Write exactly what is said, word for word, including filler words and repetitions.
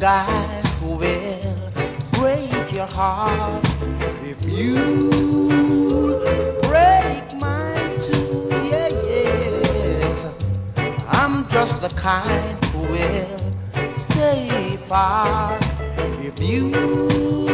guy who will break your heart if you break mine too. Yeah, yes. I'm just the kind who will stay far if you